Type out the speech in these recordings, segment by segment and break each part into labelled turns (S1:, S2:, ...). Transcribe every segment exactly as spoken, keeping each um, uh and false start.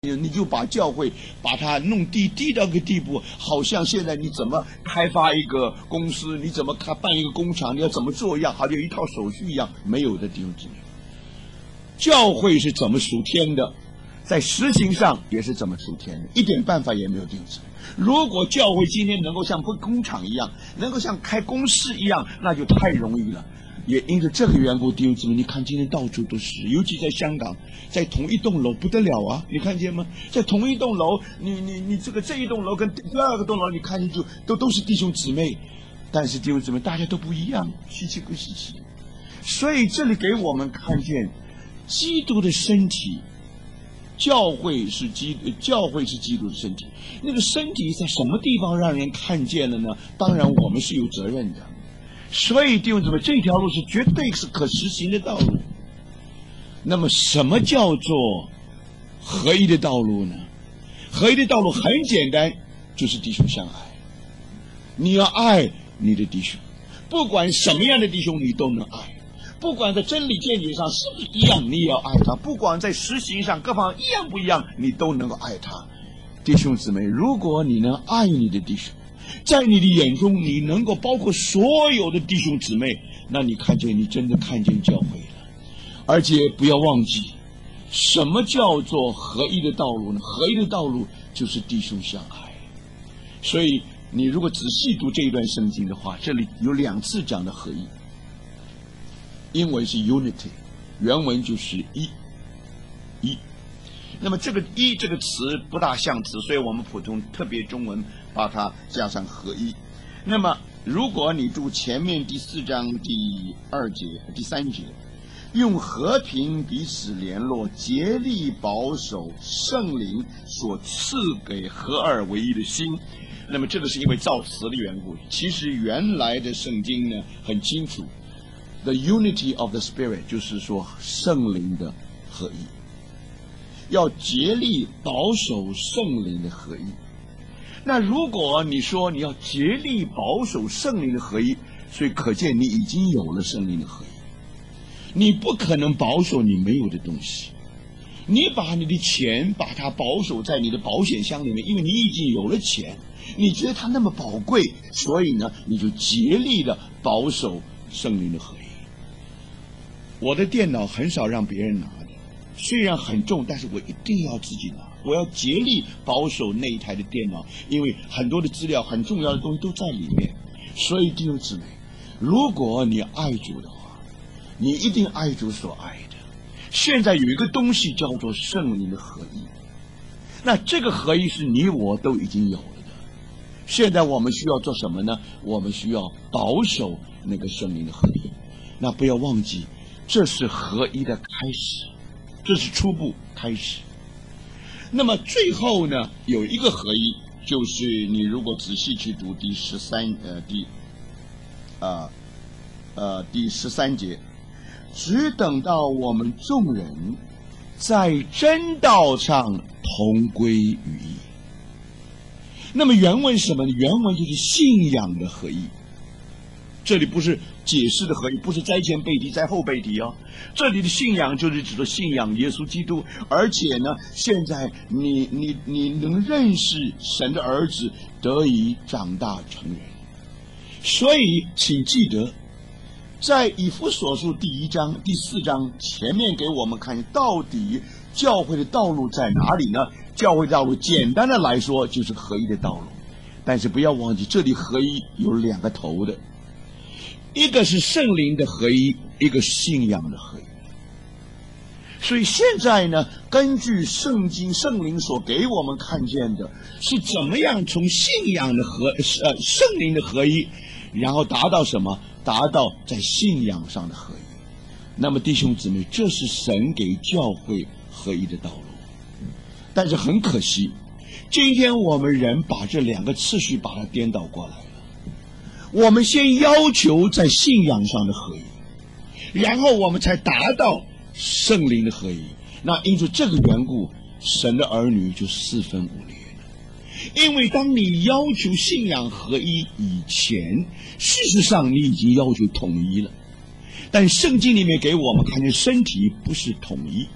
S1: 你就把教会把它弄低低到个地步，好像现在你怎么开发一个公司，你怎么开办一个工厂，你要怎么做一样，好像一套手续一样，没有的弟兄姊妹。教会是怎么属天的，在实行上也是怎么属天的，一点办法也没有弟兄姊妹。如果教会今天能够像工厂一样，能够像开公司一样，那就太容易了。也因着这个缘故，弟兄姊妹，你看今天到处都是，尤其在香港，在同一栋楼不得了啊！你看见吗？在同一栋楼，你你你这个这一栋楼跟第二个栋楼，你看见就都都是弟兄姊妹，但是弟兄姊妹大家都不一样，稀奇不稀奇。所以这里给我们看见，基督的身体，教会是基教会是基督的身体，那个身体在什么地方让人看见了呢？当然我们是有责任的。所以弟兄姊妹，这条路是绝对是可实行的道路。那么什么叫做合一的道路呢？合一的道路很简单，就是弟兄相爱。你要爱你的弟兄，不管什么样的弟兄你都能爱，不管在真理见解上是不是一样，你也要爱他，不管在实行上各方一样不一样，你都能够爱他。弟兄姊妹，如果你能爱你的弟兄，在你的眼中你能够包括所有的弟兄姊妹，那你看见你真的看见教会了。而且不要忘记，什么叫做合一的道路呢？合一的道路就是弟兄相爱。所以你如果仔细读这一段圣经的话，这里有两次讲的合一，英文是 unity， 原文就是一一。那么这个一这个词不大像词，所以我们普通特别中文把它加上合一。那么如果你读前面第四章第二节第三节，用和平彼此联络，竭力保守圣灵所赐给合二为一的心，那么这个是因为造词的缘故。其实原来的圣经呢很清楚， the unity of the spirit 就是说圣灵的合一，要竭力保守圣灵的合一。那如果你说你要竭力保守圣灵的合一，所以可见你已经有了圣灵的合一。你不可能保守你没有的东西。你把你的钱把它保守在你的保险箱里面，因为你已经有了钱，你觉得它那么宝贵，所以呢你就竭力的保守圣灵的合一。我的电脑很少让别人拿的，虽然很重，但是我一定要自己拿，我要竭力保守那一台的电脑，因为很多的资料很重要的东西都在里面。所以弟兄姊妹，如果你爱主的话，你一定爱主所爱的。现在有一个东西叫做圣灵的合一，那这个合一是你我都已经有了的。现在我们需要做什么呢？我们需要保守那个圣灵的合一。那不要忘记，这是合一的开始，这是初步开始。那么最后呢，有一个合一，就是你如果仔细去读第十三呃第啊 呃, 呃第十三节，只等到我们众人在真道上同归于一。那么原文是什么呢？原文就是信仰的合一。这里不是解释的合一，不是灾前背题灾后背题哦。这里的信仰就是指的信仰耶稣基督，而且呢，现在你你你能认识神的儿子，得以长大成人。所以请记得，在以弗所书第一章第四章前面给我们看，到底教会的道路在哪里呢？教会道路简单的来说就是合一的道路，但是不要忘记，这里合一有两个头的，一个是圣灵的合一，一个信仰的合一。所以现在呢，根据圣经圣灵所给我们看见的，是怎么样从信仰的合呃圣灵的合一，然后达到什么？达到在信仰上的合一。那么弟兄姊妹，这是神给教会合一的道路。但是很可惜，今天我们人把这两个次序把它颠倒过来了。我们先要求在信仰上的合一，然后我们才达到圣灵的合一。那因此这个缘故，神的儿女就四分五裂了。因为当你要求信仰合一以前，事实上你已经要求统一了。但圣经里面给我们看见身体不是统一，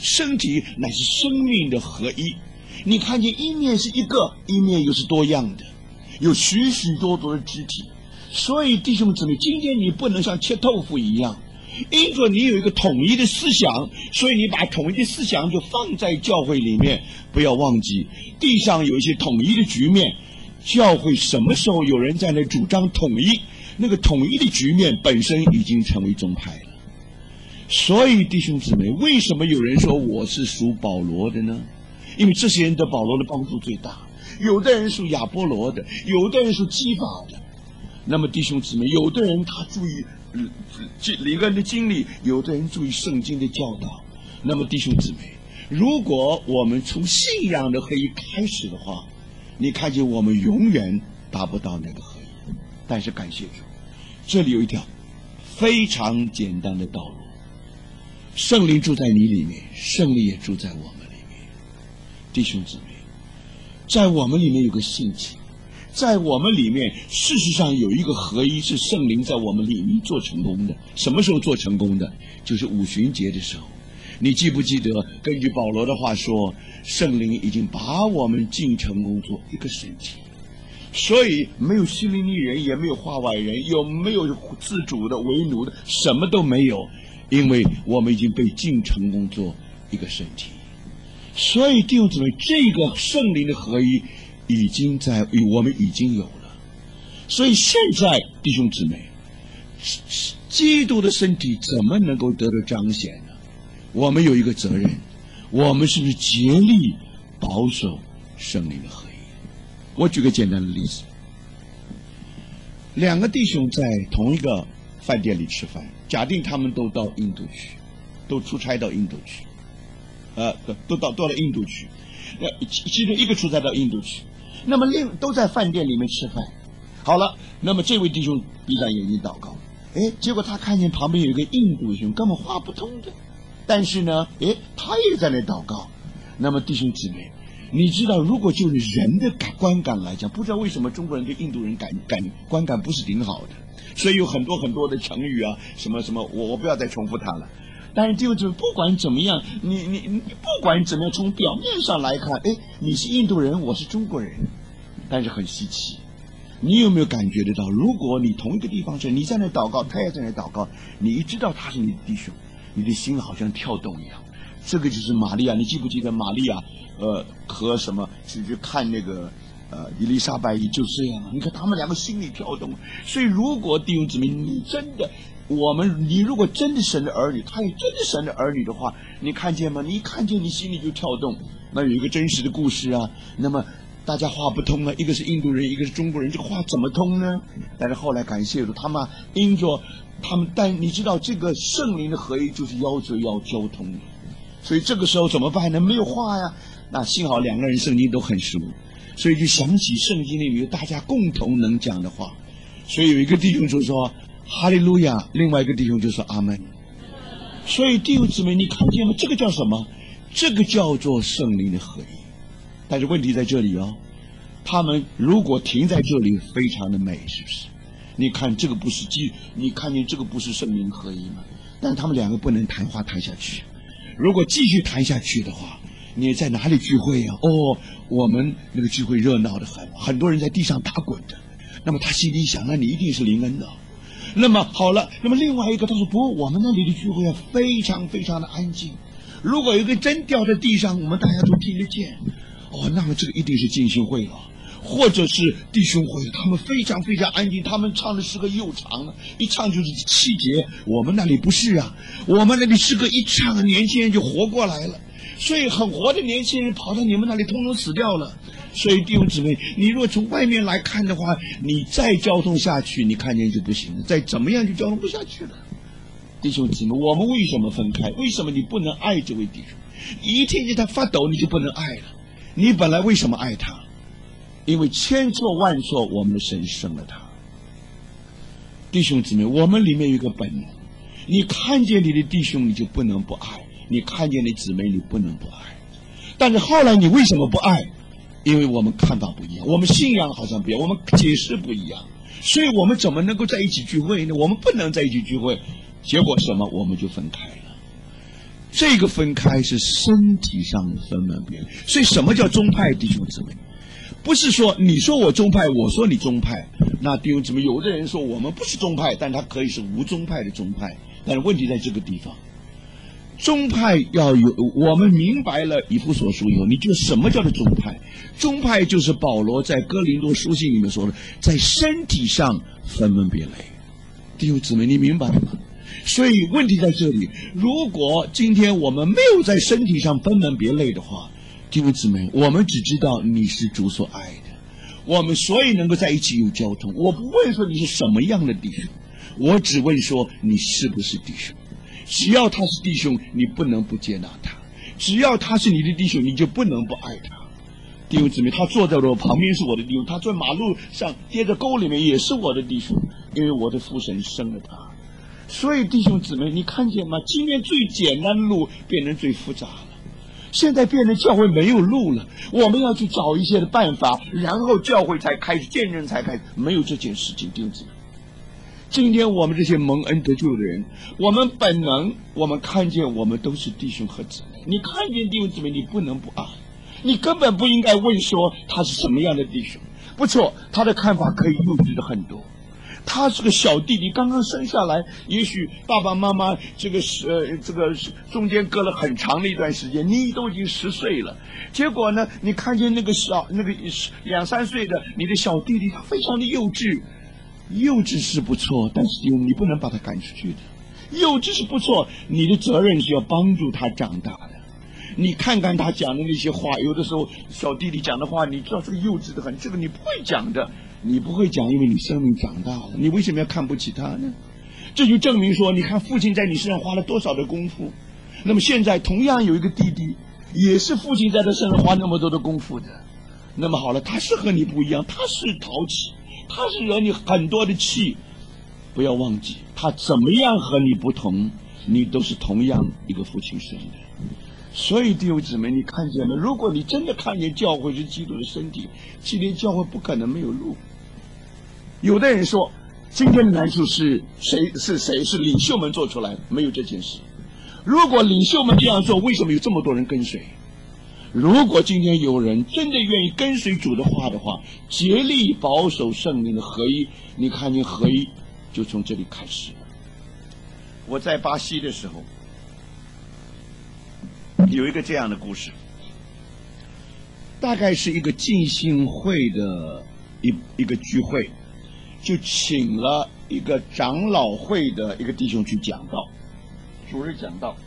S1: 身体乃是生命的合一。你看见一面是一个，一面又是多样的，有许许多多的肢体。所以弟兄姊妹，今天你不能像切豆腐一样，因着你有一个统一的思想，所以你把统一的思想就放在教会里面。不要忘记地上有一些统一的局面，教会什么时候有人在那主张统一，那个统一的局面本身已经成为宗派了。所以弟兄姊妹，为什么有人说我是属保罗的呢？因为这些人对保罗的帮助最大。有的人属亚波罗的，有的人属基法的。那么弟兄姊妹，有的人他注意灵恩的经历，有的人注意圣经的教导。那么弟兄姊妹，如果我们从信仰的合一开始的话，你看见我们永远达不到那个合一。但是感谢主，这里有一条非常简单的道路，圣灵住在你里面，圣灵也住在我们里面。弟兄姊妹，在我们里面有个性情，在我们里面事实上有一个合一，是圣灵在我们里面做成功的。什么时候做成功的？就是五旬节的时候。你记不记得根据保罗的话说，圣灵已经把我们尽成功做一个身体。所以没有希利尼人，也没有化外人，有没有自主的为奴的，什么都没有，因为我们已经被尽成功做一个身体。所以弟兄姊妹，这个圣灵的合一已经在我们已经有了。所以现在弟兄姊妹，基督的身体怎么能够得到彰显呢？我们有一个责任，我们是不是竭力保守圣灵的合一？我举个简单的例子，两个弟兄在同一个饭店里吃饭，假定他们都到印度去，都出差到印度去，呃，都到到了印度去，呃，其中一个出差到印度去，那么另都在饭店里面吃饭。好了，那么这位弟兄闭上眼睛祷告，哎，结果他看见旁边有一个印度兄，根本话不通的，但是呢，哎，他也在那祷告。那么弟兄姊妹，你知道，如果就是人的感观感来讲，不知道为什么中国人对印度人感感观感不是挺好的，所以有很多很多的成语啊，什么什么，我我不要再重复它了。但是弟兄姊妹，不管怎么样，你你你不管怎么样，从表面上来看，哎，你是印度人，我是中国人，但是很稀奇。你有没有感觉得到，如果你同一个地方是你在那祷告，他也在那祷告，你一知道他是你的弟兄，你的心好像跳动一样。这个就是玛利亚，你记不记得玛利亚呃和什么去去看那个呃伊丽莎白就这样，你看他们两个心里跳动。所以如果弟兄姊妹，你真的我们你如果真的神的儿女，他也真的神的儿女的话，你看见吗？你一看见你心里就跳动。那有一个真实的故事啊，那么大家话不通了，一个是印度人，一个是中国人，这个话怎么通呢？但是后来感谢主，他们因着他们，但你知道这个圣灵的合一就是要求要交通的，所以这个时候怎么办呢？没有话呀，那幸好两个人圣经都很熟，所以就想起圣经里面有大家共同能讲的话，所以有一个弟兄就说哈利路亚，另外一个弟兄就说阿门。所以弟兄姊妹，你看见吗？这个叫什么？这个叫做圣灵的合一。但是问题在这里哦，他们如果停在这里，非常的美，是不是？你看这个不是基，你看见这个不是圣灵合一吗？但他们两个不能谈话谈下去。如果继续谈下去的话，你在哪里聚会呀、啊？哦，我们那个聚会热闹的很，很多人在地上打滚的。那么他心里想，那你一定是灵恩的。那么好了，那么另外一个他说不，我们那里的聚会啊非常非常的安静。如果有一个针掉在地上，我们大家都听得见。哦，那么这个一定是浸信会了，或者是弟兄会，他们非常非常安静，他们唱的诗歌又长了，一唱就是七节。我们那里不是啊，我们那里诗歌一唱，年轻人就活过来了，所以很活的年轻人跑到你们那里通通死掉了。所以弟兄姊妹，你若从外面来看的话，你再交通下去，你看见就不行了，再怎么样就交通不下去了。弟兄姊妹，我们为什么分开？为什么你不能爱这位弟兄？你一听见他发抖，你就不能爱了。你本来为什么爱他？因为千错万错，我们的神生了他。弟兄姊妹，我们里面有一个本能，你看见你的弟兄，你就不能不爱；你看见你姊妹，你不能不爱。但是后来你为什么不爱？因为我们看法不一样，我们信仰好像不一样，我们解释不一样，所以我们怎么能够在一起聚会呢？我们不能在一起聚会，结果什么？我们就分开了。 这个分开是身体上的分门别类。所以什么叫宗派，弟兄姊妹？不是说你说我宗派，我说你宗派。那弟兄姊妹，有的人说我们不是宗派，但他可以是无宗派的宗派。但是问题在这个地方，宗派要有，我们明白了以弗所书以后，你就什么叫做宗派？宗派就是保罗在哥林多书信里面说的，在身体上分门别类。弟兄姊妹，你明白吗？所以问题在这里，如果今天我们没有在身体上分门别类的话，弟兄姊妹，我们只知道你是主所爱的，我们所以能够在一起有交通。我不问说你是什么样的弟兄，我只问说你是不是弟兄。只要他是弟兄，你不能不接纳他；只要他是你的弟兄，你就不能不爱他。弟兄姊妹，他坐在我旁边是我的弟兄，他在马路上跌在沟里面也是我的弟兄，因为我的父神生了他。所以弟兄姊妹，你看见吗？今天最简单的路变成最复杂了，现在变成教会没有路了，我们要去找一些的办法，然后教会才开始，见证才开始，没有这件事情。弟兄姊妹，今天我们这些蒙恩得救的人，我们本能，我们看见我们都是弟兄和姊妹。你看见弟兄姊妹，你不能不爱，你根本不应该问说他是什么样的弟兄。不错，他的看法可以幼稚的很多。他是个小弟弟，刚刚生下来，也许爸爸妈妈这个呃这个中间隔了很长的一段时间，你都已经十岁了，结果呢，你看见那个小那个两三岁的你的小弟弟，他非常的幼稚。幼稚是不错，但是你不能把他赶出去的。幼稚是不错，你的责任是要帮助他长大的。你看看他讲的那些话，有的时候小弟弟讲的话，你知道这个幼稚的很，这个你不会讲的。你不会讲，因为你生命长大了，你为什么要看不起他呢？这就证明说，你看父亲在你身上花了多少的功夫。那么现在同样有一个弟弟，也是父亲在他身上花那么多的功夫的。那么好了，他是和你不一样，他是淘气，他是惹你很多的气。不要忘记，他怎么样和你不同，你都是同样一个父亲生的。所以弟兄姊妹，你看见了？如果你真的看见教会是基督的身体，今天教会不可能没有路。有的人说，今天的难处是谁？是谁？是领袖们做出来的？没有这件事。如果领袖们这样做，为什么有这么多人跟随？如果今天有人真的愿意跟随主的话的话，竭力保守圣灵的合一，你看见合一就从这里开始。我在巴西的时候，有一个这样的故事，大概是一个浸信会的一一个聚会，就请了一个长老会的一个弟兄去讲道，主日讲道，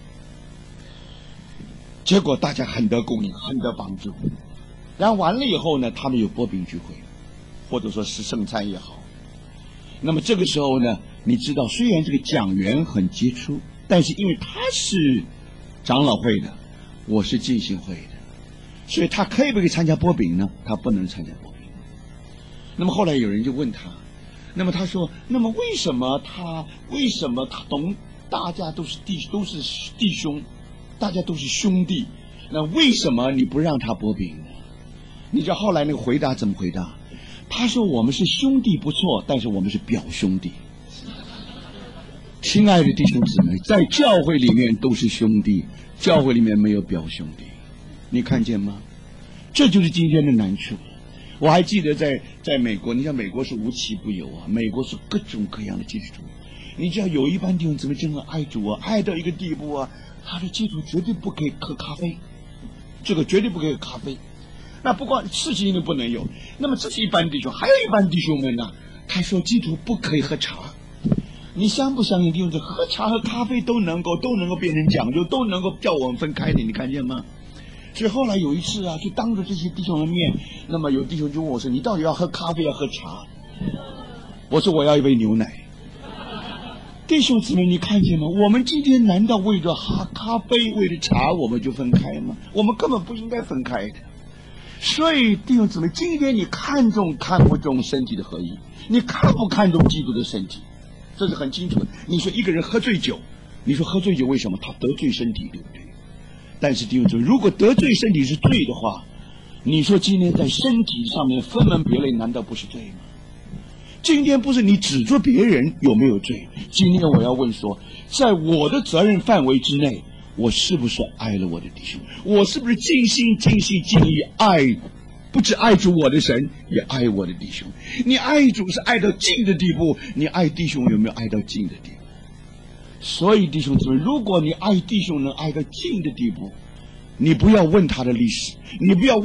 S1: 结果大家很得供应，很得帮助。然后完了以后呢，他们有擘饼聚会，或者说是圣餐也好。那么这个时候呢，你知道，虽然这个讲员很杰出，但是因为他是长老会的，我是浸信会的，所以他可以不可以参加擘饼呢？他不能参加擘饼。那么后来有人就问他，那么他说，那么为什么他为什么他懂大家都是弟都是弟兄，大家都是兄弟，那为什么你不让他擘饼呢？你知道后来那个回答怎么回答？他说，我们是兄弟不错，但是我们是表兄弟。亲爱的弟兄姊妹，在教会里面都是兄弟，教会里面没有表兄弟，你看见吗？这就是今天的难处。我还记得在在美国，你像美国是无奇不有啊，美国是各种各样的基督徒。你知道有一班弟兄姊妹真的爱主啊，爱到一个地步啊，他的基督绝对不可以喝咖啡，这个绝对不可以喝咖啡。那不光事情都不能有，那么这是一般弟兄，还有一般弟兄们呢，他说基督不可以喝茶。你相不相信弟兄姊妹，喝茶和咖啡都能够都能够变成讲究，都能够叫我们分开的，你看见吗？所以后来有一次啊，就当着这些弟兄的面，那么有弟兄就问我说，你到底要喝咖啡要喝茶？我说我要一杯牛奶。弟兄姊妹，你看见吗？我们今天难道为了喝咖啡为了茶我们就分开吗？我们根本不应该分开的。所以弟兄姊妹，今天你看重看不重身体的合一，你看不看重基督的身体，这是很清楚的。你说一个人喝醉酒，你说喝醉酒为什么？他得罪身体，对不对？但是弟兄姊妹，如果得罪身体是罪的话，你说今天在身体上面分门别类，难道不是罪吗？今天不是你指着别人有没有罪，今天我要问说，在我的责任范围之内， 我是不是爱了我的弟兄？我是不是尽心尽心尽意爱？不只爱主我的神，也爱我的弟兄。你爱主是爱到近的地步，你爱弟兄有没有爱到近的地步？所以弟兄姊妹，如果你爱弟兄能爱到近的地步，你不要问他的历史，你不要